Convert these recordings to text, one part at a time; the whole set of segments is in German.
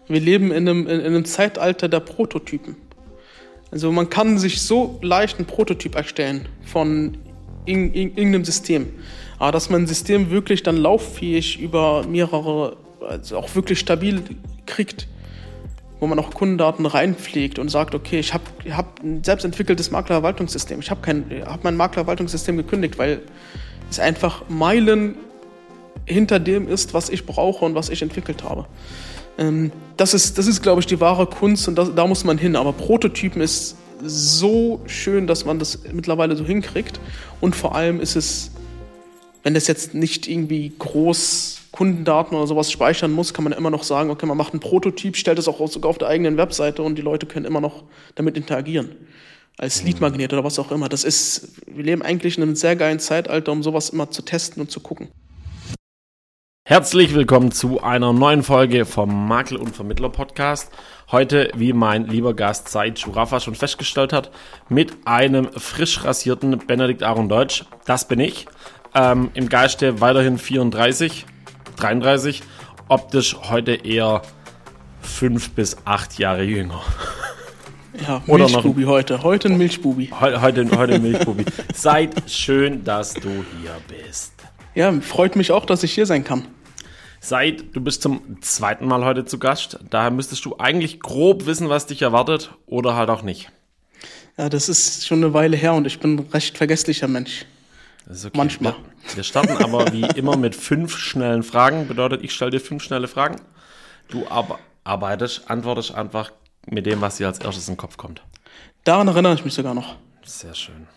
Wir leben in einem Zeitalter der Prototypen. Also man kann sich so leicht einen Prototyp erstellen von irgendeinem System. Aber dass man ein System wirklich dann lauffähig über mehrere, also auch wirklich stabil kriegt, wo man auch Kundendaten reinpflegt und sagt, okay, ich hab ein selbstentwickeltes Maklerverwaltungssystem. Ich habe mein Maklerverwaltungssystem gekündigt, weil es einfach Meilen hinter dem ist, was ich brauche und was ich entwickelt habe. Das ist, glaube ich, die wahre Kunst und da muss man hin. Aber Prototypen ist so schön, dass man das mittlerweile so hinkriegt. Und vor allem ist es, wenn das jetzt nicht irgendwie groß Kundendaten oder sowas speichern muss, kann man immer noch sagen, okay, man macht einen Prototyp, stellt es auch sogar auf der eigenen Webseite und die Leute können immer noch damit interagieren. Als Leadmagnet oder was auch immer. Wir leben eigentlich in einem sehr geilen Zeitalter, um sowas immer zu testen und zu gucken. Herzlich willkommen zu einer neuen Folge vom Makler und Vermittler Podcast. Heute, wie mein lieber Gast Said Shurafa schon festgestellt hat, mit einem frisch rasierten Benedikt Aaron Deutsch. Das bin ich. Im Geiste weiterhin 33, optisch heute eher 5 bis 8 Jahre jünger. Ja, Milchbubi heute. Heute ein Milchbubi. Heute ein Milchbubi. Said, schön, dass du hier bist. Ja, freut mich auch, dass ich hier sein kann. Said, du bist zum zweiten Mal heute zu Gast. Daher müsstest du eigentlich grob wissen, was dich erwartet oder halt auch nicht. Ja, das ist schon eine Weile her und ich bin ein recht vergesslicher Mensch. Das ist okay. Manchmal. Wir starten aber wie immer mit 5 schnellen Fragen. Bedeutet, ich stelle dir 5 schnelle Fragen. Du antwortest einfach mit dem, was dir als erstes in den Kopf kommt. Daran erinnere ich mich sogar noch. Sehr schön.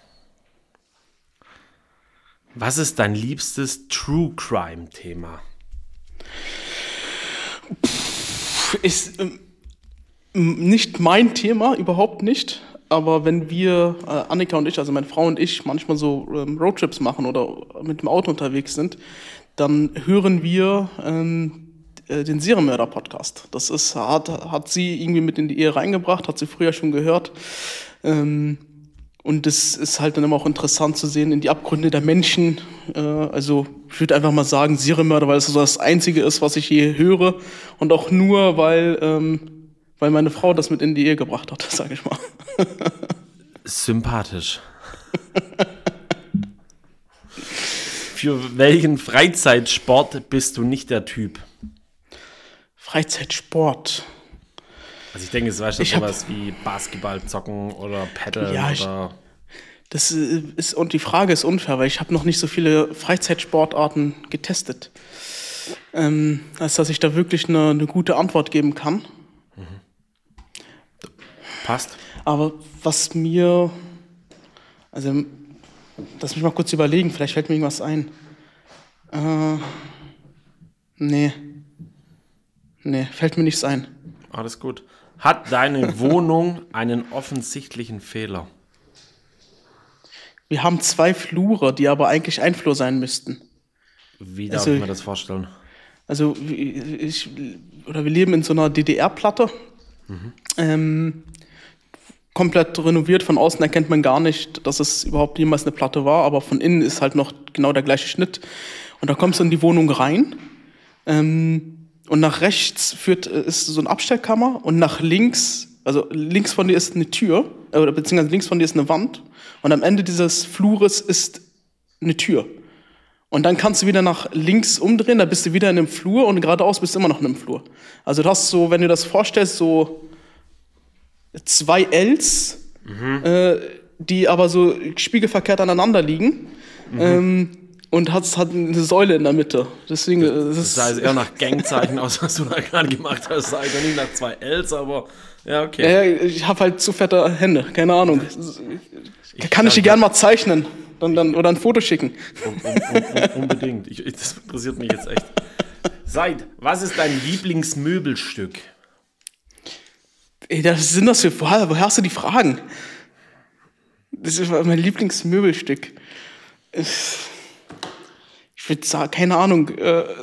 Was ist dein liebstes True Crime Thema? Ist nicht mein Thema, überhaupt nicht. Aber wenn wir, Annika und ich, also meine Frau und ich, manchmal so Roadtrips machen oder mit dem Auto unterwegs sind, dann hören wir den Serienmörder-Podcast. Das hat sie irgendwie mit in die Ehe reingebracht, hat sie früher schon gehört. Und es ist halt dann immer auch interessant zu sehen in die Abgründe der Menschen. Also ich würde einfach mal sagen Serienmörder, weil es so das Einzige ist, was ich je höre. Und auch nur, weil meine Frau das mit in die Ehe gebracht hat, sage ich mal. Sympathisch. Für welchen Freizeitsport bist du nicht der Typ? Freizeitsport. Also ich denke, es war schon sowas wie Basketball zocken oder Paddeln oder... Und die Frage ist unfair, weil ich habe noch nicht so viele Freizeitsportarten getestet, als dass ich da wirklich eine gute Antwort geben kann. Passt. Aber lass mich mal kurz überlegen, vielleicht fällt mir irgendwas ein. Nee, fällt mir nichts ein. Alles gut. Hat deine Wohnung einen offensichtlichen Fehler? Wir haben 2 Flure, die aber eigentlich ein Flur sein müssten. Wie darf ich mir das vorstellen? Also wir leben in so einer DDR-Platte. Komplett renoviert. Von außen erkennt man gar nicht, dass es überhaupt jemals eine Platte war, aber von innen ist halt noch genau der gleiche Schnitt. Und da kommst du in die Wohnung rein. Und nach rechts ist so eine Abstellkammer und nach links, also links von dir ist eine Tür, beziehungsweise links von dir ist eine Wand und am Ende dieses Flures ist eine Tür. Und dann kannst du wieder nach links umdrehen, da bist du wieder in einem Flur und geradeaus bist du immer noch in einem Flur. Also du hast so, wenn du das vorstellst, so 2 Ls, die aber so spiegelverkehrt aneinander liegen. Und hat eine Säule in der Mitte. Deswegen, das sah jetzt eher nach Gangzeichen aus, was du da gerade gemacht hast. Das sah ich nicht nach 2 Ls, aber ja, okay. Ich habe halt zu fette Hände, keine Ahnung. Kann ich dir gerne mal zeichnen oder ein Foto schicken? Unbedingt. Das interessiert mich jetzt echt. Said, was ist dein Lieblingsmöbelstück? Was sind das für... Woher hast du die Fragen? Das ist mein Lieblingsmöbelstück. Ich würde sagen, keine Ahnung,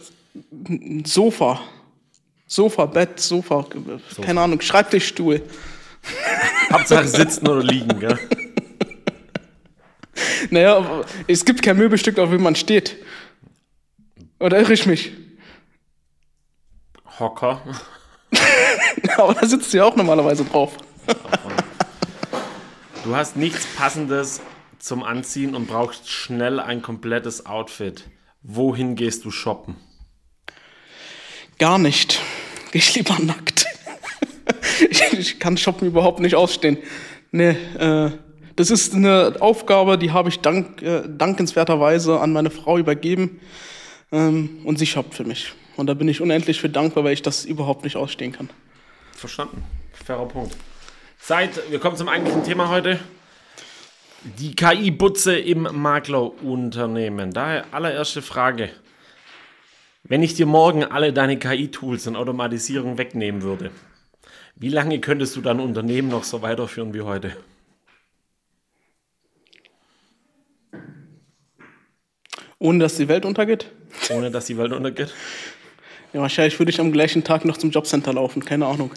Sofa, Bett, keine Ahnung, Schreibtischstuhl. Hauptsache sitzen oder liegen, gell? Naja, es gibt kein Möbelstück, auf dem man steht. Oder irre ich mich? Hocker. Aber da sitzt du ja auch normalerweise drauf. Du hast nichts Passendes zum Anziehen und brauchst schnell ein komplettes Outfit. Wohin gehst du shoppen? Gar nicht. Geh ich lieber nackt. Ich kann Shoppen überhaupt nicht ausstehen. Nee, das ist eine Aufgabe, die habe ich dankenswerterweise an meine Frau übergeben. Und sie shoppt für mich. Und da bin ich unendlich für dankbar, weil ich das überhaupt nicht ausstehen kann. Verstanden. Fairer Punkt. Wir kommen zum eigentlichen Thema heute. Die KI-Butze im Maklerunternehmen. Daher allererste Frage. Wenn ich dir morgen alle deine KI-Tools und Automatisierung wegnehmen würde, wie lange könntest du dein Unternehmen noch so weiterführen wie heute? Ohne dass die Welt untergeht? Ohne dass die Welt untergeht? Ja, wahrscheinlich würde ich am gleichen Tag noch zum Jobcenter laufen, keine Ahnung.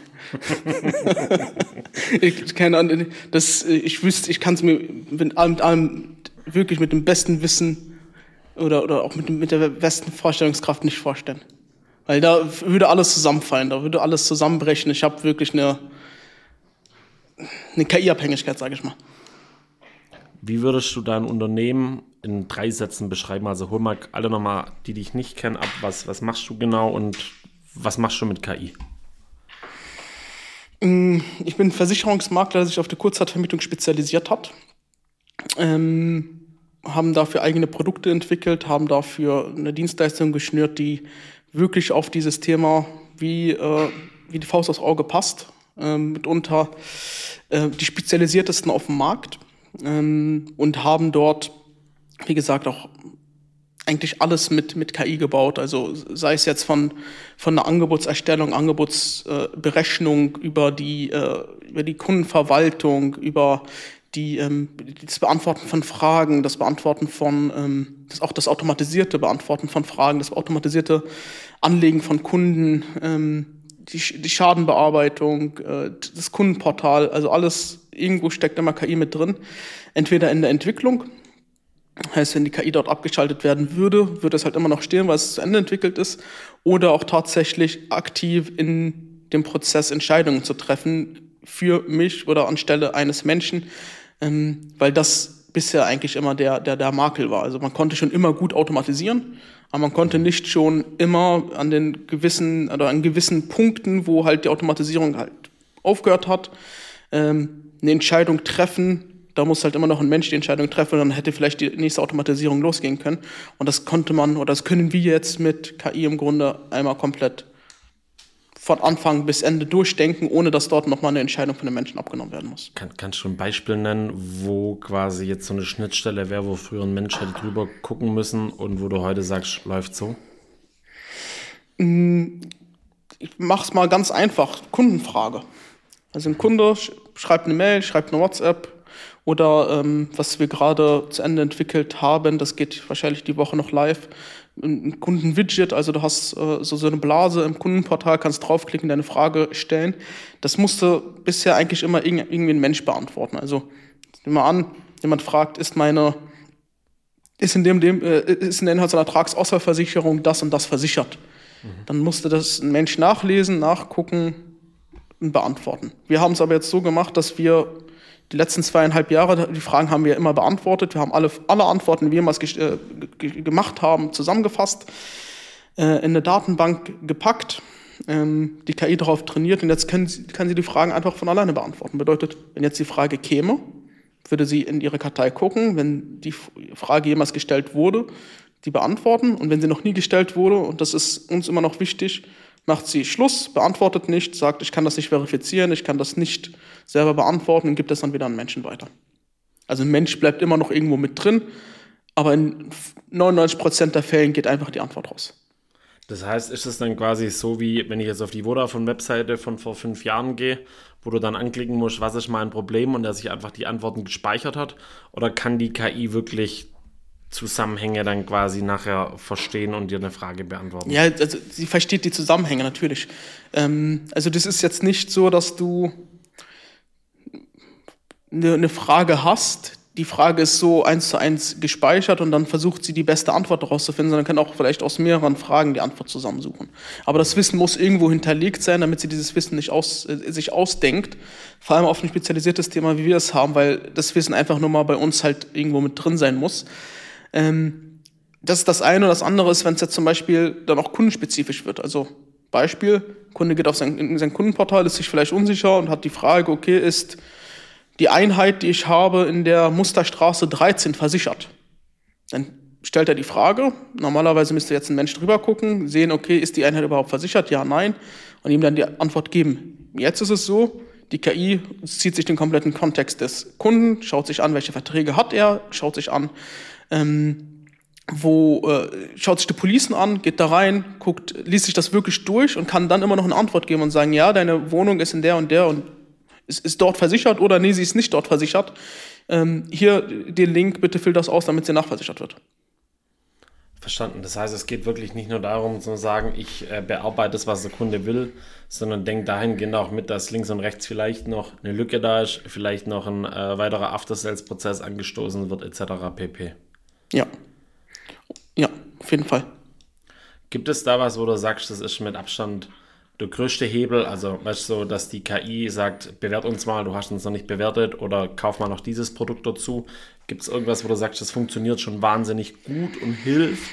Ich kann es mir mit allem wirklich mit dem besten Wissen oder auch mit der besten Vorstellungskraft nicht vorstellen. Weil da würde alles zusammenfallen, da würde alles zusammenbrechen. Ich habe wirklich eine KI-Abhängigkeit, sage ich mal. Wie würdest du dein Unternehmen in 3 Sätzen beschreiben? Also hol mal alle nochmal, die dich nicht kennen, ab. Was machst du genau und was machst du mit KI? Ich bin Versicherungsmakler, der sich auf die Kurzzeitvermietung spezialisiert hat. Haben dafür eigene Produkte entwickelt, haben dafür eine Dienstleistung geschnürt, die wirklich auf dieses Thema wie die Faust aufs Auge passt. Mitunter die spezialisiertesten auf dem Markt. Und haben dort, wie gesagt, auch eigentlich alles mit KI gebaut. Also sei es jetzt von der Angebotserstellung, Angebotsberechnung, über die Kundenverwaltung, über das Beantworten von Fragen, das automatisierte Beantworten von Fragen, das automatisierte Anlegen von Kunden, die Schadenbearbeitung, das Kundenportal, also alles, irgendwo steckt immer KI mit drin. Entweder in der Entwicklung, heißt, wenn die KI dort abgeschaltet werden würde es halt immer noch stehen, weil es zu Ende entwickelt ist, oder auch tatsächlich aktiv in dem Prozess Entscheidungen zu treffen für mich oder anstelle eines Menschen, weil das bisher eigentlich immer der Makel war. Also man konnte schon immer gut automatisieren, aber man konnte nicht schon immer an gewissen Punkten, wo halt die Automatisierung halt aufgehört hat, eine Entscheidung treffen. Da muss halt immer noch ein Mensch die Entscheidung treffen, und dann hätte vielleicht die nächste Automatisierung losgehen können. Und das können wir jetzt mit KI im Grunde einmal komplett von Anfang bis Ende durchdenken, ohne dass dort nochmal eine Entscheidung von den Menschen abgenommen werden muss. Kannst du ein Beispiel nennen, wo quasi jetzt so eine Schnittstelle wäre, wo früher ein Mensch hätte drüber gucken müssen und wo du heute sagst, läuft so? Ich mach's mal ganz einfach. Kundenfrage. Also ein Kunde schreibt eine Mail, schreibt eine WhatsApp oder was wir gerade zu Ende entwickelt haben, das geht wahrscheinlich die Woche noch live, ein Kundenwidget, also du hast so eine Blase im Kundenportal, kannst draufklicken, deine Frage stellen. Das musste bisher eigentlich immer irgendwie ein Mensch beantworten. Also nehmen wir an, jemand fragt, ist in der Inhalts- und Ertragsausfallversicherung das und das versichert? Dann musste das ein Mensch nachlesen, nachgucken und beantworten. Wir haben es aber jetzt so gemacht, dass wir die letzten 2,5 Jahre, die Fragen haben wir immer beantwortet. Wir haben alle Antworten, die wir jemals gemacht haben, zusammengefasst, in eine Datenbank gepackt, die KI darauf trainiert, und jetzt kann sie die Fragen einfach von alleine beantworten. Bedeutet, wenn jetzt die Frage käme, würde sie in ihre Kartei gucken, wenn die Frage jemals gestellt wurde, die beantworten, und wenn sie noch nie gestellt wurde, und das ist uns immer noch wichtig, macht sie Schluss, beantwortet nicht, sagt, ich kann das nicht verifizieren, ich kann das nicht selber beantworten, und gibt es dann wieder an Menschen weiter. Also ein Mensch bleibt immer noch irgendwo mit drin, aber in 99% der Fällen geht einfach die Antwort raus. Das heißt, ist es dann quasi so, wie wenn ich jetzt auf die Vodafone-Webseite von vor 5 Jahren gehe, wo du dann anklicken musst, was ist mein Problem, und der sich einfach die Antworten gespeichert hat? Oder kann die KI wirklich Zusammenhänge dann quasi nachher verstehen und dir eine Frage beantworten? Ja, also sie versteht die Zusammenhänge natürlich. Also das ist jetzt nicht so, dass du eine Frage hast, die Frage ist so 1:1 gespeichert und dann versucht sie die beste Antwort daraus zu finden, sondern kann auch vielleicht aus mehreren Fragen die Antwort zusammensuchen. Aber das Wissen muss irgendwo hinterlegt sein, damit sie dieses Wissen nicht sich ausdenkt. Vor allem auf ein spezialisiertes Thema, wie wir es haben, weil das Wissen einfach nur mal bei uns halt irgendwo mit drin sein muss. Das ist das eine. Und das andere ist, wenn es jetzt zum Beispiel dann auch kundenspezifisch wird. Also Beispiel, Kunde geht auf sein Kundenportal, ist sich vielleicht unsicher und hat die Frage, okay, ist die Einheit, die ich habe, in der Musterstraße 13 versichert? Dann stellt er die Frage. Normalerweise müsste jetzt ein Mensch drüber gucken, sehen, okay, ist die Einheit überhaupt versichert? Ja, nein. Und ihm dann die Antwort geben. Jetzt ist es so, die KI zieht sich den kompletten Kontext des Kunden, schaut sich an, welche Verträge hat er, schaut sich an, schaut sich die Policen an, geht da rein, liest sich das wirklich durch und kann dann immer noch eine Antwort geben und sagen, ja, deine Wohnung ist in der und ist dort versichert oder nee, sie ist nicht dort versichert. Hier den Link, bitte füll das aus, damit sie nachversichert wird. Verstanden. Das heißt, es geht wirklich nicht nur darum zu sagen, ich bearbeite das, was der Kunde will, sondern denkt dahingehend auch mit, dass links und rechts vielleicht noch eine Lücke da ist, vielleicht noch ein weiterer After-Sales-Prozess angestoßen wird, etc. pp. Ja, auf jeden Fall. Gibt es da was, wo du sagst, das ist mit Abstand der größte Hebel, also weißt du, so, dass die KI sagt, bewert uns mal, du hast uns noch nicht bewertet oder kauf mal noch dieses Produkt dazu. Gibt es irgendwas, wo du sagst, das funktioniert schon wahnsinnig gut und hilft?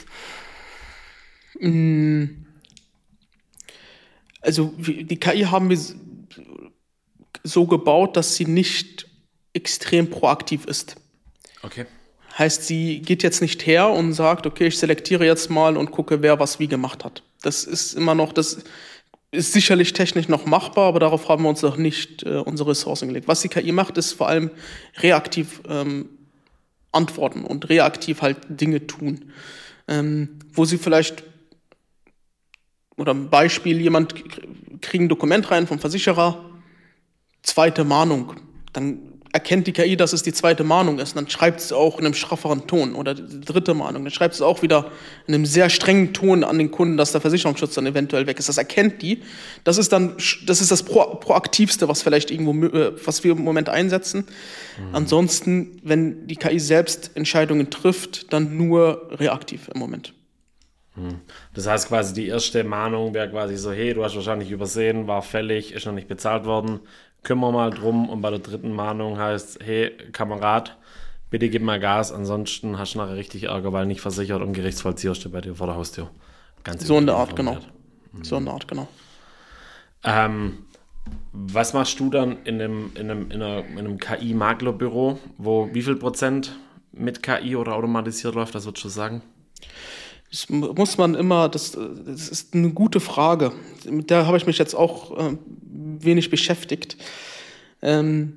Also die KI haben wir so gebaut, dass sie nicht extrem proaktiv ist. Okay. Heißt, sie geht jetzt nicht her und sagt, okay, ich selektiere jetzt mal und gucke, wer was wie gemacht hat. Das ist sicherlich technisch noch machbar, aber darauf haben wir uns noch nicht unsere Ressourcen gelegt. Was die KI macht, ist vor allem reaktiv antworten und reaktiv halt Dinge tun. Wo sie vielleicht, oder ein Beispiel, jemand kriegt ein Dokument rein vom Versicherer, zweite Mahnung. Dann erkennt die KI, dass es die zweite Mahnung ist. Und dann schreibt es auch in einem schrafferen Ton. Oder die dritte Mahnung. Dann schreibt es auch wieder in einem sehr strengen Ton an den Kunden, dass der Versicherungsschutz dann eventuell weg ist. Das erkennt die. Das ist das Proaktivste, was vielleicht was wir im Moment einsetzen. Ansonsten, wenn die KI selbst Entscheidungen trifft, dann nur reaktiv im Moment. Das heißt quasi, die erste Mahnung wäre quasi so, hey, du hast wahrscheinlich übersehen, war fällig, ist noch nicht bezahlt worden, kümmern wir mal drum. Und bei der dritten Mahnung heißt, hey, Kamerad, bitte gib mal Gas, ansonsten hast du nachher richtig Ärger, weil nicht versichert und Gerichtsvollzieher steht bei dir vor der Haustür. Ganz so in der Art, genau. So in der Art, genau. Was machst du dann in einem KI-Maklerbüro, wo wie viel Prozent mit KI oder automatisiert läuft, das würdest du sagen? Das muss man immer, das ist eine gute Frage. Mit der habe ich mich jetzt auch wenig beschäftigt. Der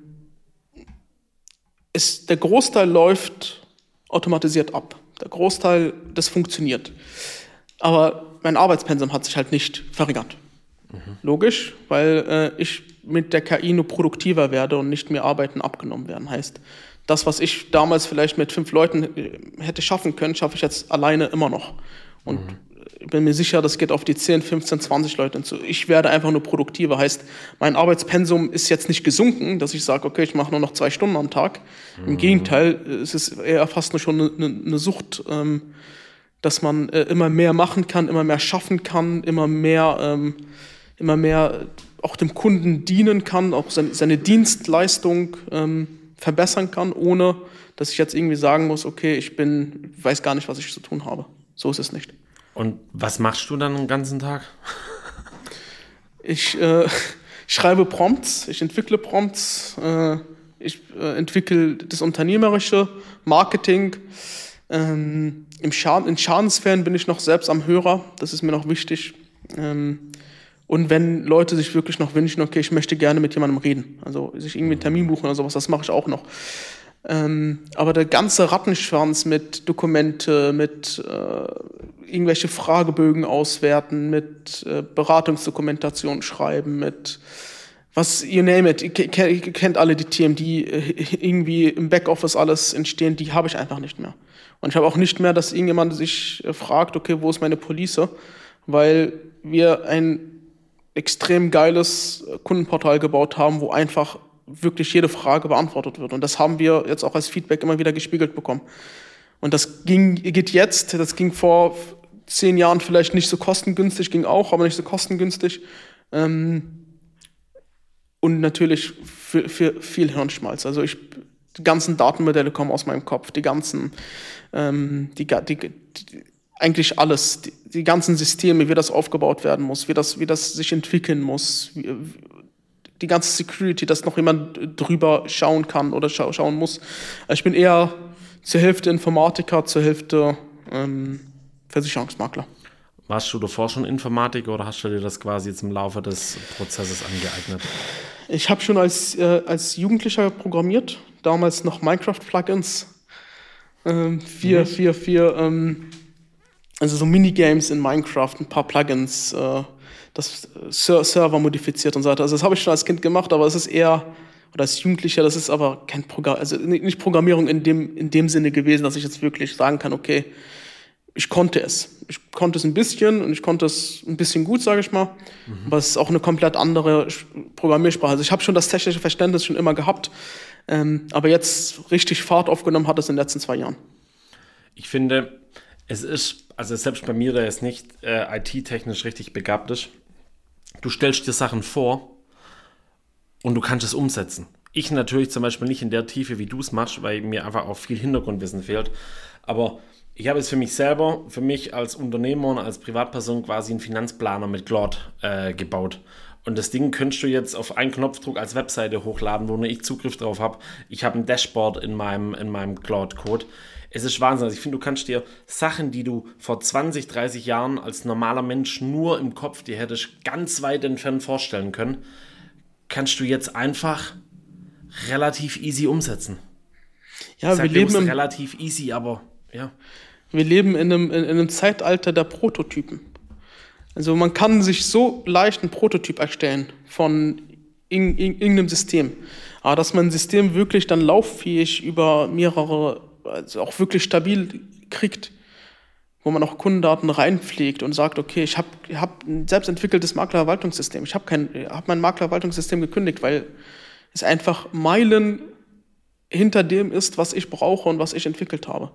Großteil läuft automatisiert ab. Der Großteil, das funktioniert. Aber mein Arbeitspensum hat sich halt nicht verringert. Logisch, weil ich mit der KI nur produktiver werde und nicht mehr Arbeiten abgenommen werden. Heißt, das, was ich damals vielleicht mit 5 Leuten hätte schaffen können, schaffe ich jetzt alleine immer noch. Und ich bin mir sicher, das geht auf die 10, 15, 20 Leute hinzu. Ich werde einfach nur produktiver. Heißt, mein Arbeitspensum ist jetzt nicht gesunken, dass ich sage, okay, ich mache nur noch 2 Stunden am Tag. Im Gegenteil, es ist eher fast nur schon eine Sucht, dass man immer mehr machen kann, immer mehr schaffen kann, immer mehr auch dem Kunden dienen kann, auch seine Dienstleistung verbessern kann, ohne dass ich jetzt irgendwie sagen muss, okay, ich weiß gar nicht, was ich zu tun habe. So ist es nicht. Und was machst du dann den ganzen Tag? Ich schreibe Prompts, ich entwickle Prompts, ich entwickle das Unternehmerische, Marketing. In Schadensfällen bin ich noch selbst am Hörer, das ist mir noch wichtig. Und wenn Leute sich wirklich noch wünschen, okay, ich möchte gerne mit jemandem reden, also sich irgendwie einen Termin buchen oder sowas, das mache ich auch noch. Aber der ganze Rattenschwanz mit Dokumente, mit irgendwelche Fragebögen auswerten, mit Beratungsdokumentation schreiben, mit was, you name it, ihr kennt alle die Themen, die irgendwie im Backoffice alles entstehen, die habe ich einfach nicht mehr. Und ich habe auch nicht mehr, dass irgendjemand sich fragt, okay, wo ist meine Police? Weil wir ein extrem geiles Kundenportal gebaut haben, wo einfach wirklich jede Frage beantwortet wird. Und das haben wir jetzt auch als Feedback immer wieder gespiegelt bekommen. Und das ging vor 10 Jahren vielleicht nicht so kostengünstig, ging auch, aber nicht so kostengünstig. Und natürlich für viel Hirnschmalz. Also die ganzen Datenmodelle kommen aus meinem Kopf, die ganzen, eigentlich alles, die ganzen Systeme, wie das aufgebaut werden muss, wie das sich entwickeln muss, die ganze Security, dass noch jemand drüber schauen kann oder schauen muss. Also ich bin eher zur Hälfte Informatiker, zur Hälfte Versicherungsmakler. Warst du davor schon Informatiker oder hast du dir das quasi jetzt im Laufe des Prozesses angeeignet? Ich habe schon als Jugendlicher programmiert, damals noch Minecraft-Plugins, also so Minigames in Minecraft, ein paar Plugins, das Server modifiziert und so weiter. Also das habe ich schon als Kind gemacht, aber es ist eher, oder als Jugendlicher, das ist aber kein nicht Programmierung in dem Sinne gewesen, dass ich jetzt wirklich sagen kann, okay, ich konnte es. Ich konnte es ein bisschen und ich konnte es ein bisschen gut, sage ich mal. Aber es ist auch eine komplett andere Programmiersprache. Also ich habe schon das technische Verständnis schon immer gehabt, aber jetzt richtig Fahrt aufgenommen hat es in den letzten 2 Jahren. Ich finde, es ist, also selbst bei mir, der jetzt nicht IT-technisch richtig begabt ist, du stellst dir Sachen vor und du kannst es umsetzen. Ich natürlich zum Beispiel nicht in der Tiefe, wie du es machst, weil mir einfach auch viel Hintergrundwissen fehlt. Aber ich habe jetzt für mich als Unternehmer und als Privatperson quasi einen Finanzplaner mit Claude gebaut. Und das Ding könntest du jetzt auf einen Knopfdruck als Webseite hochladen, wo nur ich Zugriff drauf habe. Ich habe ein Dashboard in meinem Claude-Code. Es ist Wahnsinn. Also ich finde, du kannst dir Sachen, die du vor 20, 30 Jahren als normaler Mensch nur im Kopf dir hättest ganz weit entfernt vorstellen können, kannst du jetzt einfach relativ easy umsetzen. Ja, wir leben relativ easy, aber ja. Wir leben in einem Zeitalter der Prototypen. Also man kann sich so leicht einen Prototyp erstellen von irgendeinem System. Aber dass man ein System wirklich dann lauffähig über mehrere, also auch wirklich stabil kriegt, wo man auch Kundendaten reinpflegt und sagt, okay, ich hab ein selbstentwickeltes Maklerverwaltungssystem. Ich habe mein Maklerverwaltungssystem gekündigt, weil es einfach Meilen hinter dem ist, was ich brauche und was ich entwickelt habe.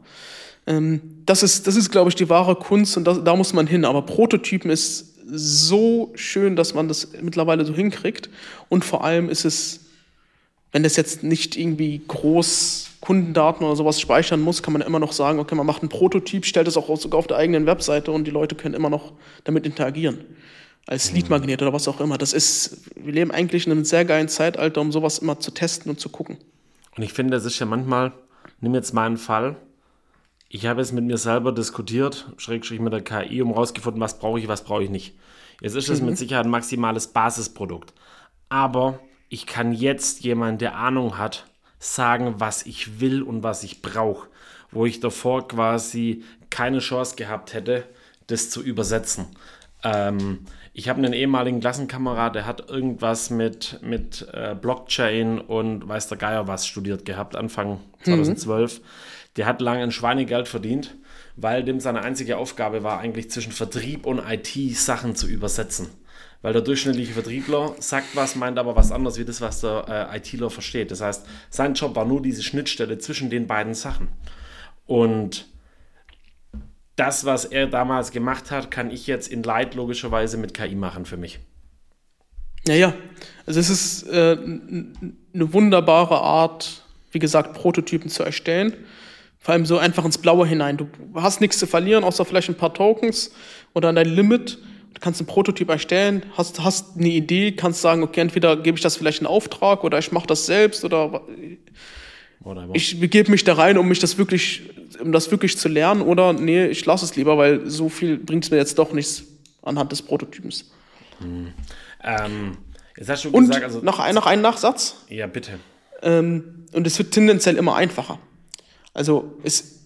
Das ist, glaube ich, die wahre Kunst und da muss man hin. Aber Prototypen ist so schön, dass man das mittlerweile so hinkriegt. Und vor allem ist es, wenn das jetzt nicht irgendwie groß Kundendaten oder sowas speichern muss, kann man immer noch sagen, okay, man macht einen Prototyp, stellt es auch sogar auf der eigenen Webseite und die Leute können immer noch damit interagieren. Als Leadmagnet oder was auch immer. Wir leben eigentlich in einem sehr geilen Zeitalter, um sowas immer zu testen und zu gucken. Und ich finde, das ist ja manchmal, nimm jetzt mal einen Fall, ich habe jetzt mit mir selber diskutiert, schrägstrich mit der KI, um rausgefunden, was brauche ich nicht. Jetzt ist es mit Sicherheit ein maximales Basisprodukt. Aber ich kann jetzt jemand, der Ahnung hat, sagen, was ich will und was ich brauche, wo ich davor quasi keine Chance gehabt hätte, das zu übersetzen. Ich habe einen ehemaligen Klassenkamerad, der hat irgendwas mit Blockchain und weiß der Geier was studiert gehabt, Anfang 2012. Der hat lange ein Schweinegeld verdient, weil dem seine einzige Aufgabe war, eigentlich zwischen Vertrieb und IT Sachen zu übersetzen. Weil der durchschnittliche Vertriebler sagt was, meint aber was anderes, wie das, was der ITler versteht. Das heißt, sein Job war nur diese Schnittstelle zwischen den beiden Sachen. Und das, was er damals gemacht hat, kann ich jetzt in Light logischerweise mit KI machen für mich. Ja. Also es ist eine wunderbare Art, wie gesagt, Prototypen zu erstellen. Vor allem so einfach ins Blaue hinein. Du hast nichts zu verlieren, außer vielleicht ein paar Tokens oder dein Limit. Du kannst einen Prototyp erstellen, hast eine Idee, kannst sagen, okay, entweder gebe ich das vielleicht in Auftrag oder ich mache das selbst oder ich begebe mich da rein, um das wirklich zu lernen oder nee, ich lasse es lieber, weil so viel bringt es mir jetzt doch nichts anhand des Prototypens. Jetzt hast du und gesagt, also noch einen Nachsatz. Ja, bitte. Und es wird tendenziell immer einfacher. Also es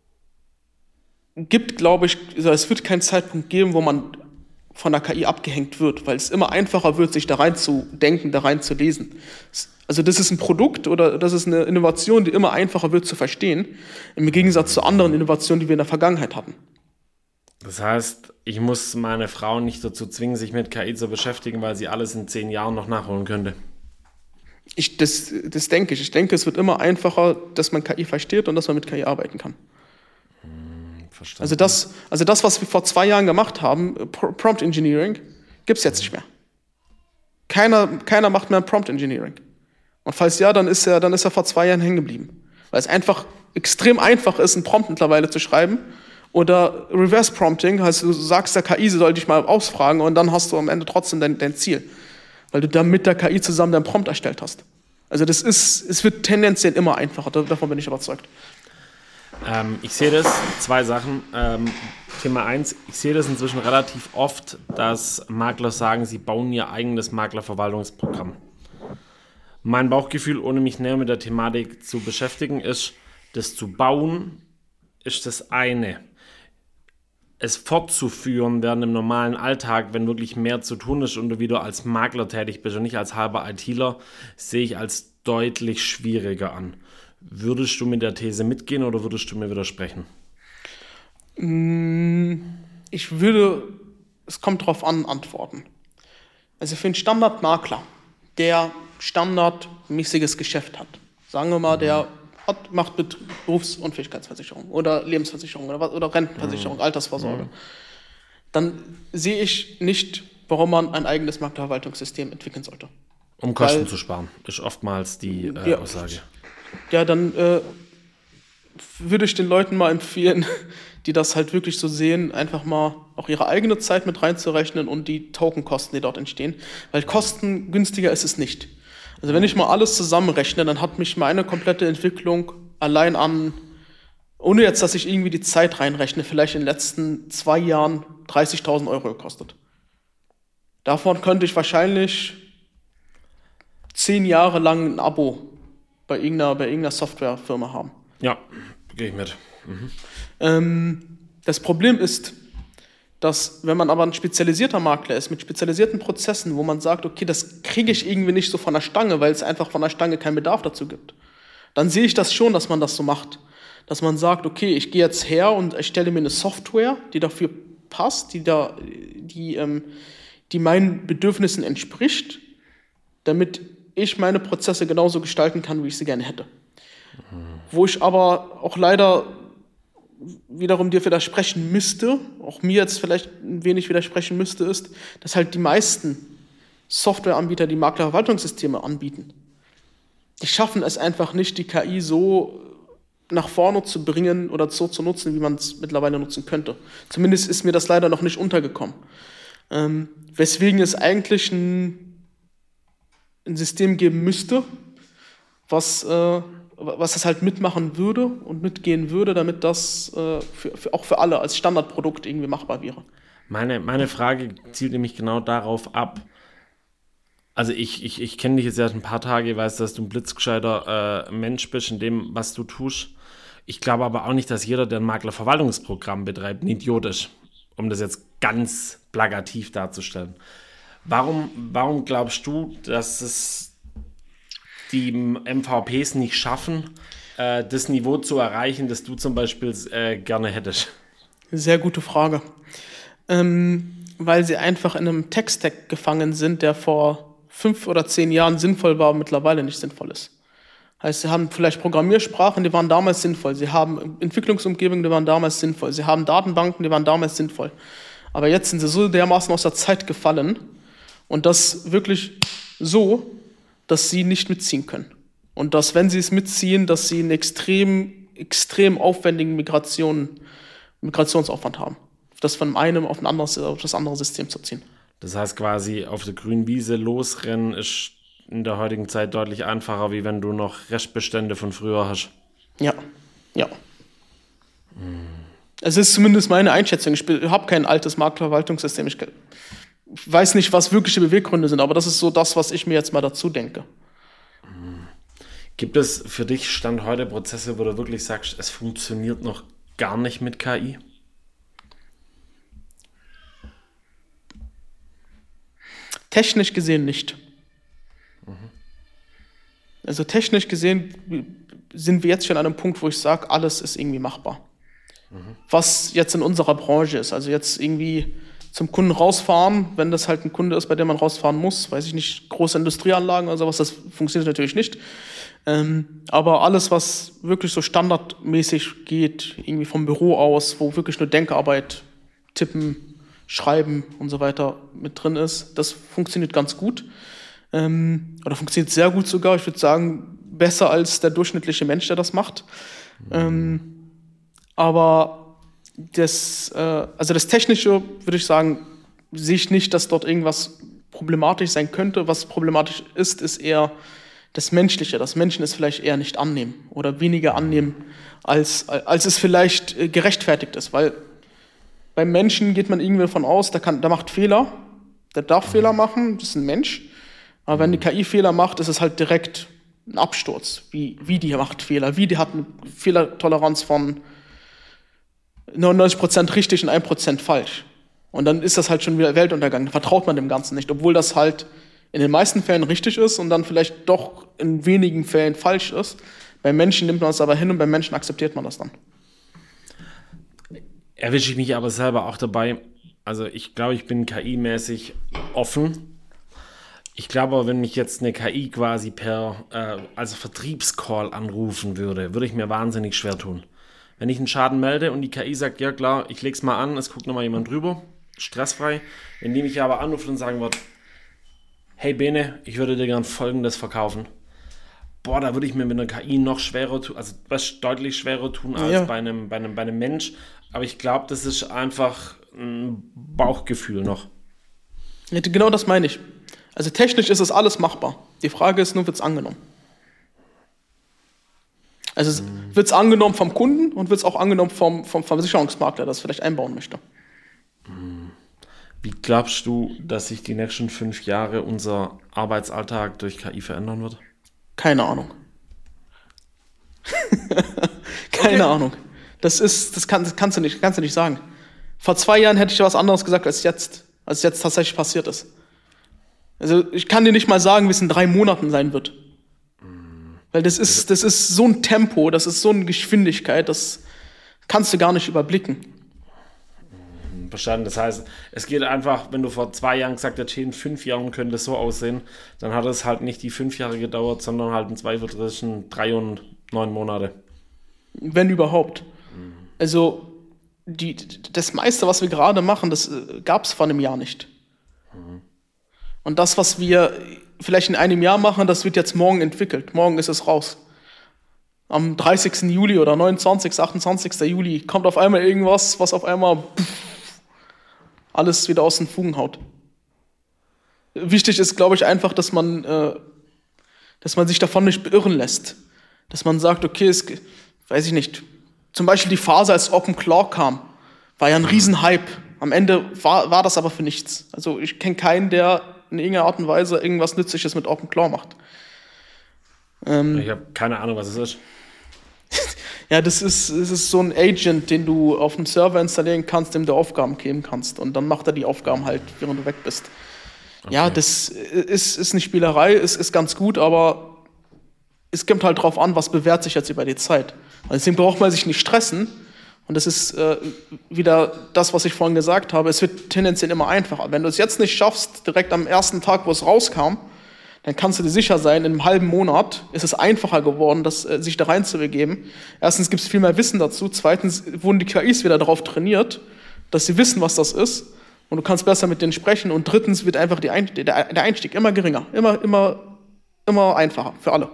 gibt, glaube ich, es wird keinen Zeitpunkt geben, wo man von der KI abgehängt wird, weil es immer einfacher wird, sich da rein zu denken, da rein zu lesen. Also das ist ein Produkt oder das ist eine Innovation, die immer einfacher wird zu verstehen, im Gegensatz zu anderen Innovationen, die wir in der Vergangenheit hatten. Das heißt, ich muss meine Frau nicht dazu zwingen, sich mit KI zu beschäftigen, weil sie alles in 10 Jahren noch nachholen könnte. Das denke ich. Ich denke, es wird immer einfacher, dass man KI versteht und dass man mit KI arbeiten kann. Verstanden. Also das, was wir vor 2 Jahren gemacht haben, Prompt Engineering, gibt es jetzt nicht mehr. Keiner macht mehr Prompt Engineering. Und falls ja, dann ist er vor 2 Jahren hängen geblieben. Weil es einfach extrem einfach ist, einen Prompt mittlerweile zu schreiben. Oder Reverse Prompting, heißt du sagst der KI, sie soll dich mal ausfragen und dann hast du am Ende trotzdem dein Ziel. Weil du dann mit der KI zusammen deinen Prompt erstellt hast. Also es wird tendenziell immer einfacher, davon bin ich überzeugt. Ich sehe das, 2 Sachen. Thema 1, ich sehe das inzwischen relativ oft, dass Makler sagen, sie bauen ihr eigenes Maklerverwaltungsprogramm. Mein Bauchgefühl, ohne mich näher mit der Thematik zu beschäftigen, ist, das zu bauen, ist das eine. Es fortzuführen während im normalen Alltag, wenn wirklich mehr zu tun ist und du wieder als Makler tätig bist und nicht als halber ITler, sehe ich als deutlich schwieriger an. Würdest du mit der These mitgehen oder würdest du mir widersprechen? Es kommt drauf an, antworten. Also für einen Standardmakler, der standardmäßiges Geschäft hat, sagen wir mal, der macht Berufsunfähigkeitsversicherung oder Lebensversicherung oder Rentenversicherung, Altersvorsorge, dann sehe ich nicht, warum man ein eigenes Maklerverwaltungssystem entwickeln sollte. Um Kosten zu sparen, ist oftmals die Aussage. Ja, dann würde ich den Leuten mal empfehlen, die das halt wirklich so sehen, einfach mal auch ihre eigene Zeit mit reinzurechnen und die Tokenkosten, die dort entstehen. Weil kostengünstiger ist es nicht. Also wenn ich mal alles zusammenrechne, dann hat mich meine komplette Entwicklung allein an, ohne jetzt, dass ich irgendwie die Zeit reinrechne, vielleicht in den letzten 2 Jahren 30.000 € gekostet. Davon könnte ich wahrscheinlich 10 Jahre lang ein Abo bei irgendeiner Softwarefirma haben. Ja, gehe ich mit. Das Problem ist, dass, wenn man aber ein spezialisierter Makler ist, mit spezialisierten Prozessen, wo man sagt, okay, das kriege ich irgendwie nicht so von der Stange, weil es einfach von der Stange keinen Bedarf dazu gibt, dann sehe ich das schon, dass man das so macht. Dass man sagt, okay, ich gehe jetzt her und erstelle mir eine Software, die dafür passt, die meinen Bedürfnissen entspricht, damit ich meine Prozesse genauso gestalten kann, wie ich sie gerne hätte. Wo ich aber auch leider wiederum dir widersprechen müsste, auch mir jetzt vielleicht ein wenig widersprechen müsste, ist, dass halt die meisten Softwareanbieter, die Maklerverwaltungssysteme anbieten, die schaffen es einfach nicht, die KI so nach vorne zu bringen oder so zu nutzen, wie man es mittlerweile nutzen könnte. Zumindest ist mir das leider noch nicht untergekommen. Weswegen es eigentlich ein System geben müsste, was das halt mitmachen würde und mitgehen würde, damit das auch für alle als Standardprodukt irgendwie machbar wäre. Meine Frage zielt nämlich genau darauf ab. Also ich kenne dich jetzt erst ein paar Tage, weiß, dass du ein blitzgescheiter Mensch bist in dem, was du tust. Ich glaube aber auch nicht, dass jeder, der ein Maklerverwaltungsprogramm betreibt, ein Idiot ist, um das jetzt ganz plakativ darzustellen. Warum glaubst du, dass es die MVPs nicht schaffen, das Niveau zu erreichen, das du zum Beispiel gerne hättest? Sehr gute Frage. Weil sie einfach in einem Tech-Stack gefangen sind, der vor 5 oder 10 Jahren sinnvoll war und mittlerweile nicht sinnvoll ist. Heißt, sie haben vielleicht Programmiersprachen, die waren damals sinnvoll. Sie haben Entwicklungsumgebungen, die waren damals sinnvoll. Sie haben Datenbanken, die waren damals sinnvoll. Aber jetzt sind sie so dermaßen aus der Zeit gefallen und das wirklich so, dass sie nicht mitziehen können. Und dass, wenn sie es mitziehen, dass sie einen extrem aufwendigen Migrationsaufwand haben. Das von einem auf das andere System zu ziehen. Das heißt quasi, auf der grünen Wiese losrennen ist in der heutigen Zeit deutlich einfacher, wie wenn du noch Restbestände von früher hast. Ja. Es ist zumindest meine Einschätzung. Ich habe kein altes Maklerverwaltungssystem. Ich weiß nicht, was wirkliche Beweggründe sind, aber das ist so das, was ich mir jetzt mal dazu denke. Gibt es für dich Stand heute Prozesse, wo du wirklich sagst, es funktioniert noch gar nicht mit KI? Technisch gesehen nicht. Also technisch gesehen sind wir jetzt schon an einem Punkt, wo ich sage, alles ist irgendwie machbar. Was jetzt in unserer Branche ist, also jetzt irgendwie zum Kunden rausfahren, wenn das halt ein Kunde ist, bei dem man rausfahren muss, weiß ich nicht, große Industrieanlagen oder sowas, das funktioniert natürlich nicht. Aber alles, was wirklich so standardmäßig geht, irgendwie vom Büro aus, wo wirklich nur Denkarbeit, Tippen, Schreiben und so weiter mit drin ist, das funktioniert ganz gut. Oder funktioniert sehr gut sogar. Ich würde sagen, besser als der durchschnittliche Mensch, der das macht. Aber das Technische, würde ich sagen, sehe ich nicht, dass dort irgendwas problematisch sein könnte. Was problematisch ist, ist eher das Menschliche. Das Menschen es vielleicht eher nicht annehmen oder weniger annehmen, als es vielleicht gerechtfertigt ist. Weil beim Menschen geht man irgendwie davon aus, der macht Fehler, der darf Fehler machen, das ist ein Mensch. Aber wenn die KI Fehler macht, ist es halt direkt ein Absturz. Wie die macht Fehler, wie die hat eine Fehlertoleranz von 99% richtig und 1% falsch. Und dann ist das halt schon wieder Weltuntergang. Da vertraut man dem Ganzen nicht, obwohl das halt in den meisten Fällen richtig ist und dann vielleicht doch in wenigen Fällen falsch ist. Beim Menschen nimmt man das aber hin und beim Menschen akzeptiert man das dann. Erwische ich mich aber selber auch dabei. Also ich glaube, ich bin KI-mäßig offen. Ich glaube, wenn mich jetzt eine KI quasi also Vertriebscall anrufen würde ich mir wahnsinnig schwer tun. Wenn ich einen Schaden melde und die KI sagt, ja klar, ich leg's mal an, es guckt nochmal jemand drüber, stressfrei. Wenn die mich aber anruft und sagen wird, hey Bene, ich würde dir gern Folgendes verkaufen. Boah, da würde ich mir mit einer KI noch schwerer tun, also deutlich schwerer tun als bei einem Mensch. Aber ich glaube, das ist einfach ein Bauchgefühl noch. Ja, genau das meine ich. Also technisch ist es alles machbar. Die Frage ist nur, wird es angenommen? Also wird es angenommen vom Kunden und wird es auch angenommen vom Versicherungsmakler, der das vielleicht einbauen möchte. Wie glaubst du, dass sich die nächsten 5 Jahre unser Arbeitsalltag durch KI verändern wird? Keine Ahnung. Keine Ahnung. Das kannst du nicht sagen. Vor 2 Jahren hätte ich was anderes gesagt, als jetzt tatsächlich passiert ist. Also ich kann dir nicht mal sagen, wie es in 3 Monaten sein wird. Weil das ist so ein Tempo, das ist so eine Geschwindigkeit, das kannst du gar nicht überblicken. Verstanden. Das heißt, es geht einfach, wenn du vor 2 Jahren gesagt hättest, in 5 Jahren könnte es so aussehen, dann hat es halt nicht die 5 Jahre gedauert, sondern halt in 2 zwischen 3 und 9 Monate. Wenn überhaupt. Also das meiste, was wir gerade machen, das gab es vor einem Jahr nicht. Und das, was wir vielleicht in einem Jahr machen, das wird jetzt morgen entwickelt. Morgen ist es raus. Am 30. Juli oder 29., 28. Juli kommt auf einmal irgendwas, was auf einmal alles wieder aus den Fugen haut. Wichtig ist, glaube ich, einfach, dass man sich davon nicht beirren lässt. Dass man sagt, okay, weiß ich nicht, zum Beispiel die Phase, als OpenClaw kam, war ja ein Riesenhype. Am Ende war das aber für nichts. Also ich kenne keinen, der in irgendeiner Art und Weise irgendwas Nützliches mit OpenClaw macht. Ich habe keine Ahnung, was es ist. Ja, das ist so ein Agent, den du auf dem Server installieren kannst, dem du Aufgaben geben kannst. Und dann macht er die Aufgaben halt, während du weg bist. Okay. Ja, das ist eine Spielerei, ist ganz gut, aber es kommt halt drauf an, was bewährt sich jetzt über die Zeit. Und deswegen braucht man sich nicht stressen. Und das ist wieder das, was ich vorhin gesagt habe. Es wird tendenziell immer einfacher. Wenn du es jetzt nicht schaffst, direkt am ersten Tag, wo es rauskam, dann kannst du dir sicher sein, in einem halben Monat ist es einfacher geworden, sich da reinzubegeben. Erstens gibt es viel mehr Wissen dazu. Zweitens wurden die KIs wieder darauf trainiert, dass sie wissen, was das ist. Und du kannst besser mit denen sprechen. Und drittens wird einfach der Einstieg immer geringer. Immer einfacher für alle.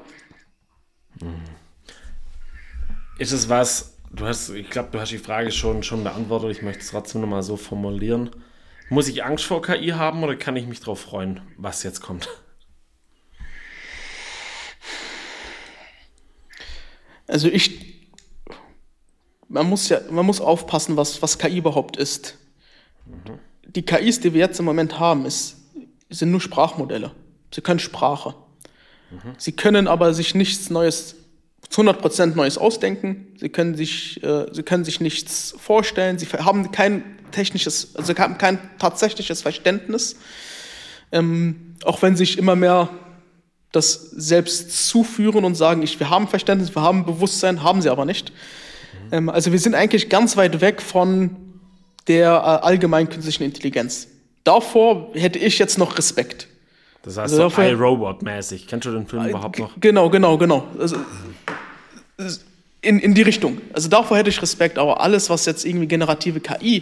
Ist es was, ich glaube, du hast die Frage schon beantwortet. Ich möchte es trotzdem nochmal so formulieren. Muss ich Angst vor KI haben oder kann ich mich darauf freuen, was jetzt kommt? Also man muss aufpassen, was KI überhaupt ist. Die KIs, die wir jetzt im Moment haben, sind nur Sprachmodelle. Sie können Sprache. Sie können aber sich nichts Neues, zu 100% Neues ausdenken. Sie können sich nichts vorstellen. Sie haben kein tatsächliches Verständnis. Auch wenn sich immer mehr das selbst zuführen und sagen, wir haben Verständnis, wir haben Bewusstsein, haben sie aber nicht. Also wir sind eigentlich ganz weit weg von der allgemeinen künstlichen Intelligenz. Davor hätte ich jetzt noch Respekt. Das heißt also so iRobot-mäßig. Kennst du den Film überhaupt noch? Genau. Also, in die Richtung. Also davor hätte ich Respekt, aber alles, was jetzt irgendwie generative KI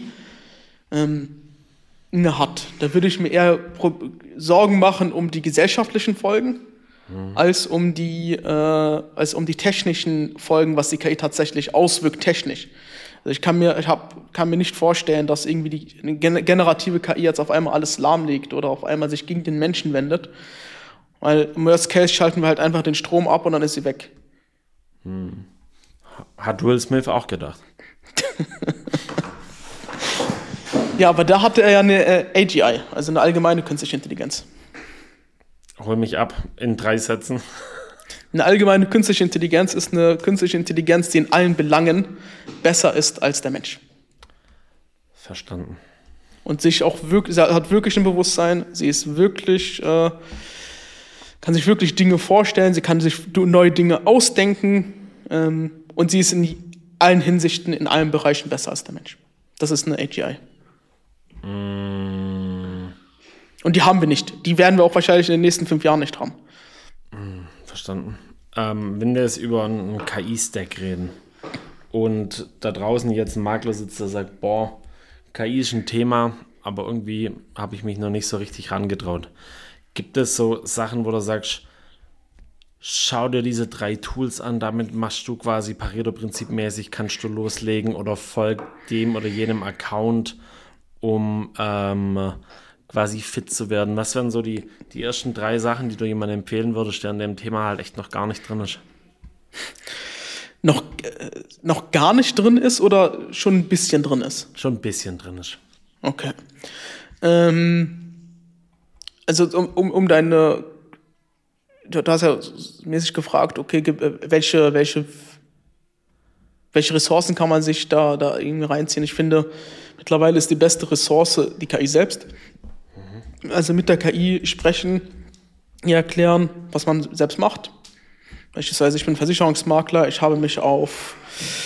hat, da würde ich mir eher Sorgen machen um die gesellschaftlichen Folgen, als um die technischen Folgen, was die KI tatsächlich auswirkt technisch. Also ich kann mir nicht vorstellen, dass irgendwie die generative KI jetzt auf einmal alles lahmlegt oder auf einmal sich gegen den Menschen wendet. Weil im Worst Case schalten wir halt einfach den Strom ab und dann ist sie weg. Hat Will Smith auch gedacht. Ja, aber da hatte er ja eine AGI, also eine allgemeine künstliche Intelligenz. Hol mich ab in 3 Sätzen. Eine allgemeine künstliche Intelligenz ist eine künstliche Intelligenz, die in allen Belangen besser ist als der Mensch. Verstanden. Und sie hat wirklich ein Bewusstsein, sie ist wirklich, kann sich wirklich Dinge vorstellen, sie kann sich neue Dinge ausdenken und sie ist in allen Hinsichten, in allen Bereichen besser als der Mensch. Das ist eine AGI. Und die haben wir nicht. Die werden wir auch wahrscheinlich in den nächsten 5 Jahren nicht haben. Verstanden. Wenn wir jetzt über einen KI-Stack reden und da draußen jetzt ein Makler sitzt, der sagt, boah, KI ist ein Thema, aber irgendwie habe ich mich noch nicht so richtig rangetraut. Gibt es so Sachen, wo du sagst, schau dir diese 3 Tools an, damit machst du quasi Pareto-Prinzip-mäßig, kannst du loslegen oder folg dem oder jenem Account, um quasi fit zu werden. Was wären so die ersten 3 Sachen, die du jemandem empfehlen würdest, der an dem Thema halt echt noch gar nicht drin ist? Noch gar nicht drin ist oder schon ein bisschen drin ist? Schon ein bisschen drin ist. Okay. Also um deine, du hast ja mäßig gefragt, okay, welche Ressourcen kann man sich da irgendwie reinziehen? Ich finde, mittlerweile ist die beste Ressource die KI selbst. Also mit der KI sprechen, ihr erklären, was man selbst macht. Beispielsweise, ich bin Versicherungsmakler, ich habe mich auf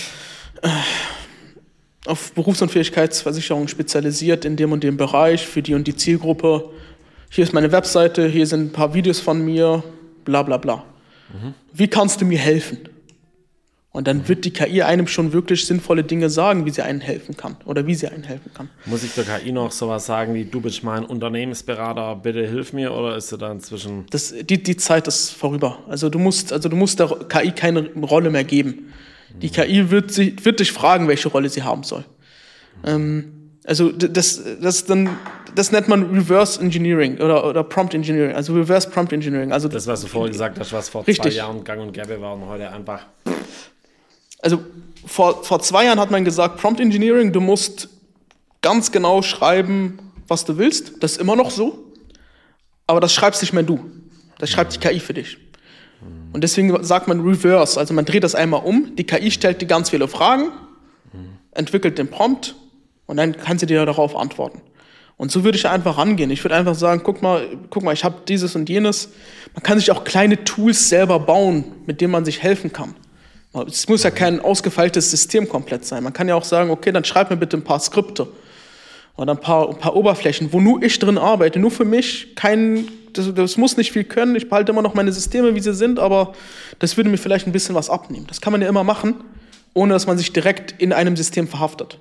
Berufsunfähigkeitsversicherung spezialisiert in dem und dem Bereich für die und die Zielgruppe. Hier ist meine Webseite, hier sind ein paar Videos von mir, bla bla bla. Wie kannst du mir helfen? Und dann wird die KI einem schon wirklich sinnvolle Dinge sagen, wie sie einem helfen kann oder wie sie einem helfen kann. Muss ich der KI noch sowas sagen wie, du bist mein Unternehmensberater, bitte hilf mir, oder ist sie da inzwischen... Die Zeit ist vorüber. Also du musst der KI keine Rolle mehr geben. Die KI wird dich fragen, welche Rolle sie haben soll. Also das nennt man Reverse Engineering oder Prompt Engineering, also Reverse Prompt Engineering. Also das, was du vorher gesagt hast, was vor richtig. 2 Jahren gang und gäbe war und heute einfach... Also vor 2 Jahren hat man gesagt, Prompt Engineering, du musst ganz genau schreiben, was du willst. Das ist immer noch so. Aber das schreibst nicht mehr du. Das schreibt die KI für dich. Und deswegen sagt man Reverse, also man dreht das einmal um. Die KI stellt dir ganz viele Fragen, entwickelt den Prompt und dann kann sie dir darauf antworten. Und so würde ich einfach rangehen. Ich würde einfach sagen, guck mal, ich habe dieses und jenes. Man kann sich auch kleine Tools selber bauen, mit denen man sich helfen kann. Es muss ja kein ausgefeiltes System komplett sein. Man kann ja auch sagen, okay, dann schreib mir bitte ein paar Skripte oder ein paar Oberflächen, wo nur ich drin arbeite, nur für mich. Das muss nicht viel können. Ich behalte immer noch meine Systeme, wie sie sind, aber das würde mir vielleicht ein bisschen was abnehmen. Das kann man ja immer machen, ohne dass man sich direkt in einem System verhaftet.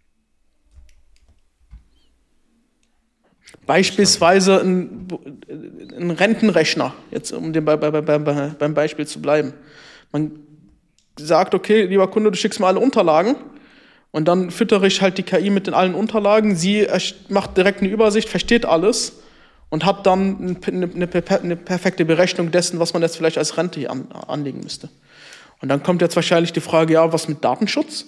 Beispielsweise ein Rentenrechner, jetzt um beim Beispiel zu bleiben. Man sagt, okay, lieber Kunde, du schickst mir alle Unterlagen und dann füttere ich halt die KI mit den allen Unterlagen. Sie macht direkt eine Übersicht, versteht alles und hat dann eine perfekte Berechnung dessen, was man jetzt vielleicht als Rente hier anlegen müsste. Und dann kommt jetzt wahrscheinlich die Frage, ja, was mit Datenschutz?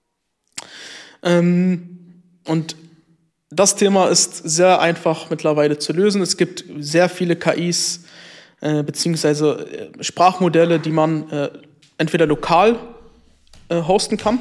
Und das Thema ist sehr einfach mittlerweile zu lösen. Es gibt sehr viele KIs beziehungsweise Sprachmodelle, die man entweder lokal hosten kann.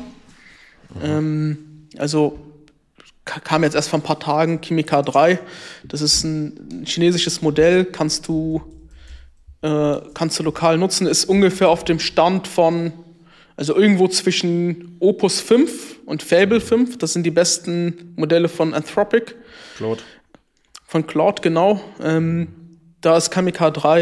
Also kam jetzt erst vor ein paar Tagen Kimi K3. Das ist ein chinesisches Modell, kannst du lokal nutzen. Ist ungefähr auf dem Stand von, Also irgendwo zwischen Opus 5 und Fable 5. Das sind die besten Modelle von Anthropic. Claude. Von Claude, genau. Da ist Kimi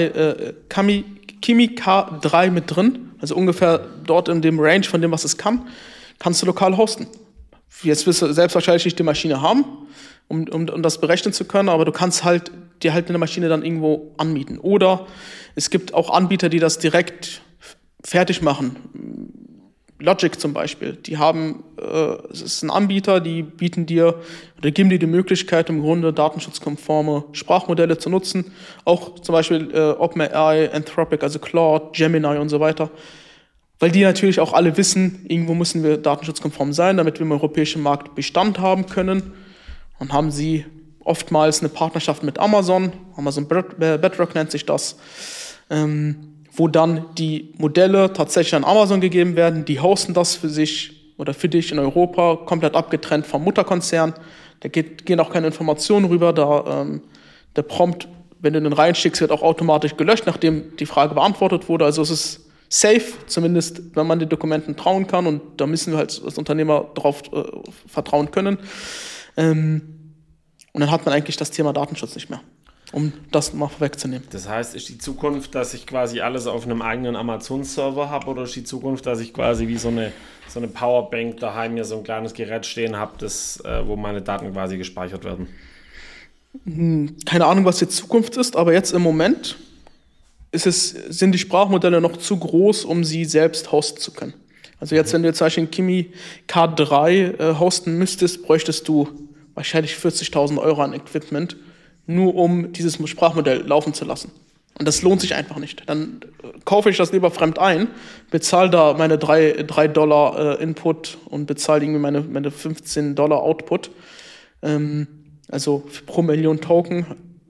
K3 mit drin. Also ungefähr dort in dem Range von dem, was es kann. Kannst du lokal hosten. Jetzt wirst du selbst wahrscheinlich nicht die Maschine haben, um das berechnen zu können, aber du kannst dir eine Maschine dann irgendwo anmieten. Oder es gibt auch Anbieter, die das direkt fertig machen. Logic zum Beispiel, es ist ein Anbieter, die bieten dir oder geben dir die Möglichkeit, im Grunde datenschutzkonforme Sprachmodelle zu nutzen. Auch zum Beispiel OpenAI, Anthropic, also Claude, Gemini und so weiter. Weil die natürlich auch alle wissen, irgendwo müssen wir datenschutzkonform sein, damit wir im europäischen Markt Bestand haben können. Und haben sie oftmals eine Partnerschaft mit Amazon Bedrock nennt sich das, wo dann die Modelle tatsächlich an Amazon gegeben werden. Die hosten das für sich oder für dich in Europa, komplett abgetrennt vom Mutterkonzern. Da gehen auch keine Informationen rüber. Der Prompt, wenn du den reinschickst, wird auch automatisch gelöscht, nachdem die Frage beantwortet wurde. Also es ist safe, zumindest wenn man den Dokumenten trauen kann. Und da müssen wir halt als Unternehmer darauf vertrauen können. Und dann hat man eigentlich das Thema Datenschutz nicht mehr, um das mal vorwegzunehmen. Das heißt, ist die Zukunft, dass ich quasi alles auf einem eigenen Amazon-Server habe, oder ist die Zukunft, dass ich quasi wie so eine Powerbank daheim mir so ein kleines Gerät stehen habe, wo meine Daten quasi gespeichert werden? Keine Ahnung, was die Zukunft ist, aber jetzt im Moment sind die Sprachmodelle noch zu groß, um sie selbst hosten zu können. Also jetzt, wenn du jetzt zum Beispiel Kimi K3 hosten müsstest, bräuchtest du wahrscheinlich 40.000 Euro an Equipment, nur um dieses Sprachmodell laufen zu lassen. Und das lohnt sich einfach nicht. Dann kaufe ich das lieber fremd ein, bezahle da meine $3 Input und bezahle irgendwie meine $15 Output. Also pro Million Token.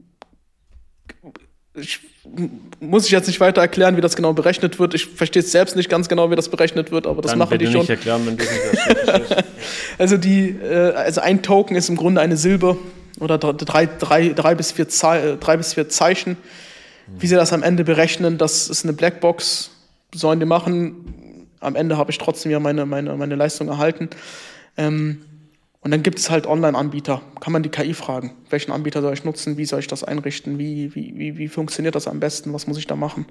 Muss ich jetzt nicht weiter erklären, wie das genau berechnet wird. Ich verstehe es selbst nicht ganz genau, wie das berechnet wird, aber das dann machen die schon. Nicht erklären, wenn du es nicht verstehst. Also ein Token ist im Grunde eine Silbe oder drei bis vier Zeichen. Wie sie das am Ende berechnen, das ist eine Blackbox, sollen die machen. Am Ende habe ich trotzdem ja meine Leistung erhalten. Und dann gibt es halt Online-Anbieter. Kann man die KI fragen, welchen Anbieter soll ich nutzen, wie soll ich das einrichten, wie funktioniert das am besten, was muss ich da machen?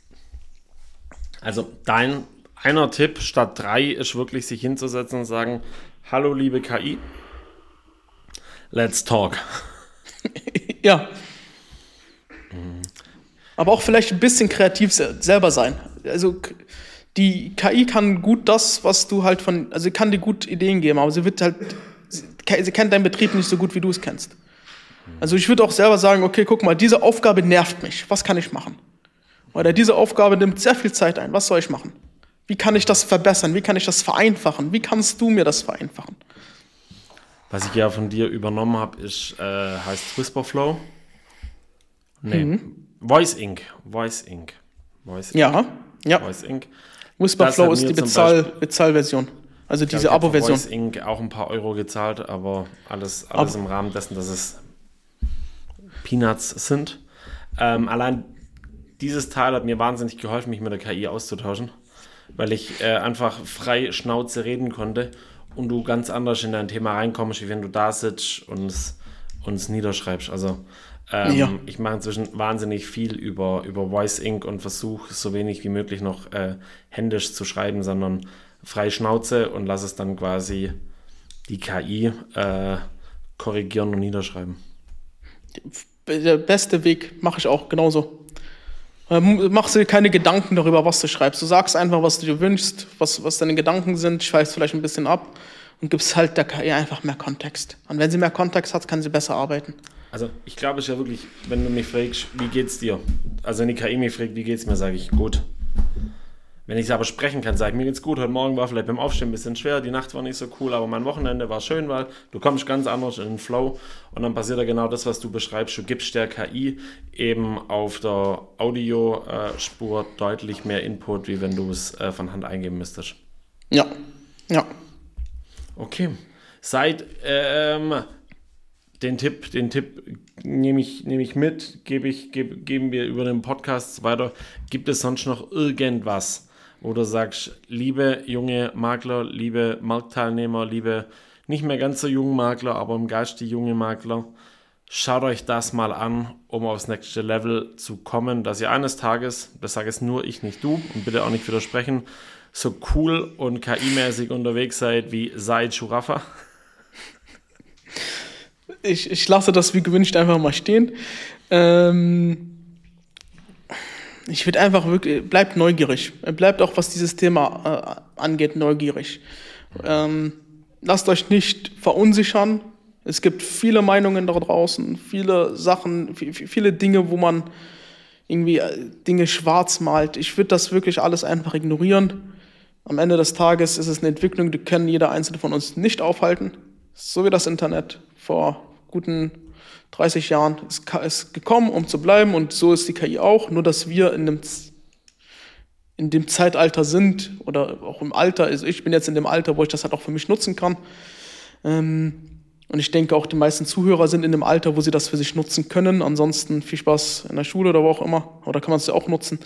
Also einer Tipp statt 3 ist wirklich, sich hinzusetzen und sagen, hallo liebe KI, let's talk. Ja. Aber auch vielleicht ein bisschen kreativ selber sein. Also die KI kann gut das, was du halt also sie kann dir gut Ideen geben, aber sie kennt deinen Betrieb nicht so gut, wie du es kennst. Also ich würde auch selber sagen, okay, guck mal, diese Aufgabe nervt mich, was kann ich machen? Oder diese Aufgabe nimmt sehr viel Zeit ein, was soll ich machen? Wie kann ich das verbessern? Wie kann ich das vereinfachen? Wie kannst du mir das vereinfachen? Was ich ja von dir übernommen habe, heißt Whisperflow. Nee, Voice Inc. Ja. Voice Inc. Whisperflow ist die Bezahlversion. Also diese Abo-Version. Ich habe Voice Inc. auch ein paar Euro gezahlt, aber alles im Rahmen dessen, dass es Peanuts sind. Allein dieses Teil hat mir wahnsinnig geholfen, mich mit der KI auszutauschen, weil ich einfach frei Schnauze reden konnte und du ganz anders in dein Thema reinkommst, wie wenn du da sitzt und es niederschreibst. Also ich mache inzwischen wahnsinnig viel über Voice Inc. und versuche so wenig wie möglich noch händisch zu schreiben, sondern frei Schnauze und lasse es dann quasi die KI korrigieren und niederschreiben. Der beste Weg, mache ich auch genauso. Mach dir keine Gedanken darüber, was du schreibst. Du sagst einfach, was du dir wünschst, was deine Gedanken sind, schweifst vielleicht ein bisschen ab und gibst halt der KI einfach mehr Kontext. Und wenn sie mehr Kontext hat, kann sie besser arbeiten. Also ich glaube, es ist ja wirklich, wenn du mich fragst, wie geht's dir? Also wenn die KI mich fragt, wie geht's mir, sage ich, gut. Wenn ich es aber sprechen kann, sage ich, mir geht's gut. Heute Morgen war vielleicht beim Aufstehen ein bisschen schwer, die Nacht war nicht so cool, aber mein Wochenende war schön, weil du kommst ganz anders in den Flow und dann passiert ja genau das, was du beschreibst. Du gibst der KI eben auf der Audiospur deutlich mehr Input, wie wenn du es von Hand eingeben müsstest. Ja. Okay. Den Tipp nehme ich mit, geben wir über den Podcast weiter. Gibt es sonst noch irgendwas, wo du sagst, liebe junge Makler, liebe Marktteilnehmer, liebe nicht mehr ganz so jungen Makler, aber im Geist die junge Makler, schaut euch das mal an, um aufs nächste Level zu kommen, dass ihr eines Tages, das sage jetzt nur ich, nicht du, und bitte auch nicht widersprechen, so cool und KI-mäßig unterwegs seid wie Said Shurafa. Ich lasse das wie gewünscht einfach mal stehen. Ich würde einfach wirklich, bleibt neugierig. Bleibt auch, was dieses Thema angeht, neugierig. Lasst euch nicht verunsichern. Es gibt viele Meinungen da draußen, viele Sachen, viele Dinge, wo man irgendwie Dinge schwarz malt. Ich würde das wirklich alles einfach ignorieren. Am Ende des Tages ist es eine Entwicklung, die kann jeder Einzelne von uns nicht aufhalten. So wie das Internet vor guten 30 Jahren ist gekommen, um zu bleiben, und so ist die KI auch, nur dass wir in dem Zeitalter sind oder auch im Alter, also ich bin jetzt in dem Alter, wo ich das halt auch für mich nutzen kann, und ich denke auch die meisten Zuhörer sind in dem Alter, wo sie das für sich nutzen können. Ansonsten viel Spaß in der Schule oder wo auch immer, oder kann man es ja auch nutzen.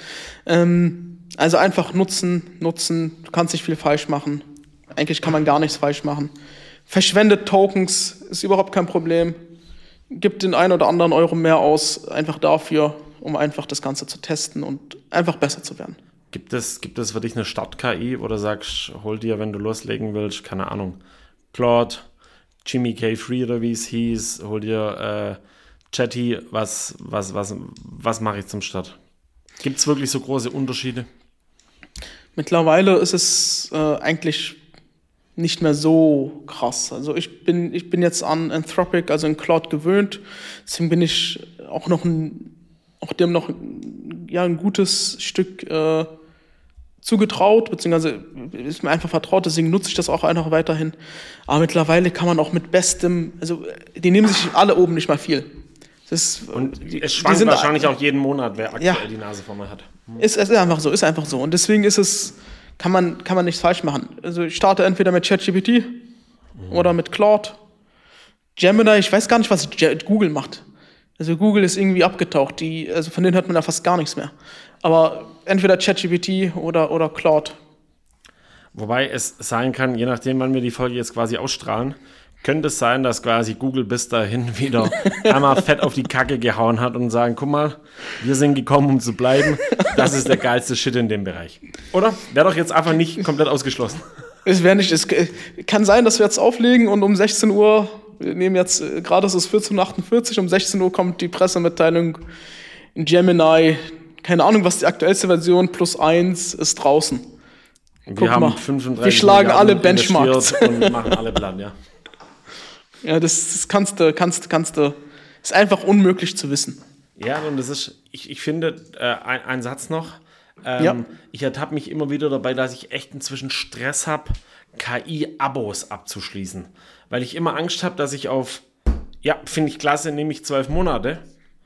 Also einfach nutzen, du kannst nicht viel falsch machen, eigentlich kann man gar nichts falsch machen. Verschwendet Tokens, ist überhaupt kein Problem. Gibt den einen oder anderen Euro mehr aus, einfach dafür, um einfach das Ganze zu testen und einfach besser zu werden. Gibt es für dich eine Start-KI, wo du sagst, hol dir, wenn du loslegen willst, keine Ahnung, Claude, Jimmy K3 oder wie es hieß, hol dir Chatty, was mache ich zum Start? Gibt es wirklich so große Unterschiede? Mittlerweile ist es eigentlich nicht mehr so krass. Also ich bin jetzt an Anthropic, also in Claude gewöhnt. Deswegen bin ich auch dem noch ein gutes Stück zugetraut, beziehungsweise ist mir einfach vertraut, deswegen nutze ich das auch einfach weiterhin. Aber mittlerweile kann man auch mit bestem, also die nehmen sich alle oben nicht mal viel. Und es schwankt wahrscheinlich auch jeden Monat, wer aktuell die Nase vor mir hat. Ist einfach so. Und deswegen kann man nichts falsch machen. Also ich starte entweder mit ChatGPT oder mit Claude. Gemini, ich weiß gar nicht, was Google macht. Also Google ist irgendwie abgetaucht. Also von denen hört man ja fast gar nichts mehr. Aber entweder ChatGPT oder Claude. Wobei es sein kann, je nachdem, wann wir die Folge jetzt quasi ausstrahlen, könnte es sein, dass quasi Google bis dahin wieder einmal fett auf die Kacke gehauen hat und sagen, guck mal, wir sind gekommen, um zu bleiben. Das ist der geilste Shit in dem Bereich. Oder? Wäre doch jetzt einfach nicht komplett ausgeschlossen. Es kann sein, dass wir jetzt auflegen und um 16 Uhr, wir nehmen jetzt, gerade ist es 14.48 Uhr, um 16 Uhr kommt die Pressemitteilung in Gemini, keine Ahnung, was die aktuellste Version +1 ist draußen. Wir haben 35 wir schlagen alle Benchmarks und machen alle Plan, ja. Ja, das kannst du, ist einfach unmöglich zu wissen. Ja, und das ist, ich finde, ein Satz noch, ich ertappe mich immer wieder dabei, dass ich echt inzwischen Stress habe, KI-Abos abzuschließen, weil ich immer Angst habe, dass ich finde ich klasse, nehme ich 12 Monate,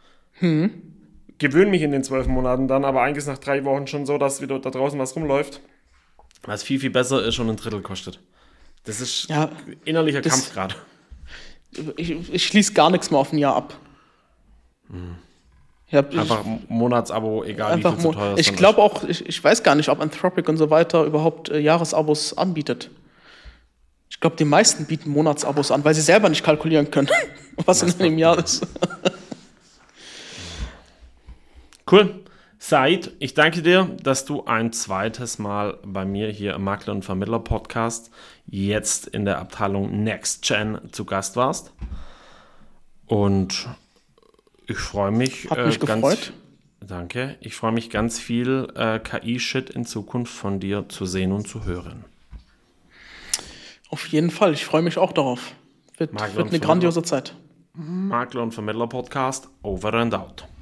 gewöhne mich in den 12 Monaten dann, aber eigentlich ist nach 3 Wochen schon so, dass wieder da draußen was rumläuft, was viel, viel besser ist und ein Drittel kostet. Das ist innerlicher Kampf gerade. Ich schließe gar nichts mehr auf ein Jahr ab. Einfach Monatsabo, egal wie viel zu teuer ist. Ich glaube auch, ich weiß gar nicht, ob Anthropic und so weiter überhaupt Jahresabos anbietet. Ich glaube, die meisten bieten Monatsabos an, weil sie selber nicht kalkulieren können, was in einem Jahr ist. Cool. Said, ich danke dir, dass du ein zweites Mal bei mir hier im Makler und Vermittler Podcast jetzt in der Abteilung Next Gen zu Gast warst. Und ich freue mich. Hat mich gefreut. Danke. Ich freue mich ganz viel KI-Shit in Zukunft von dir zu sehen und zu hören. Auf jeden Fall. Ich freue mich auch darauf. Wird eine grandiose Zeit. Makler und Vermittler Podcast over and out.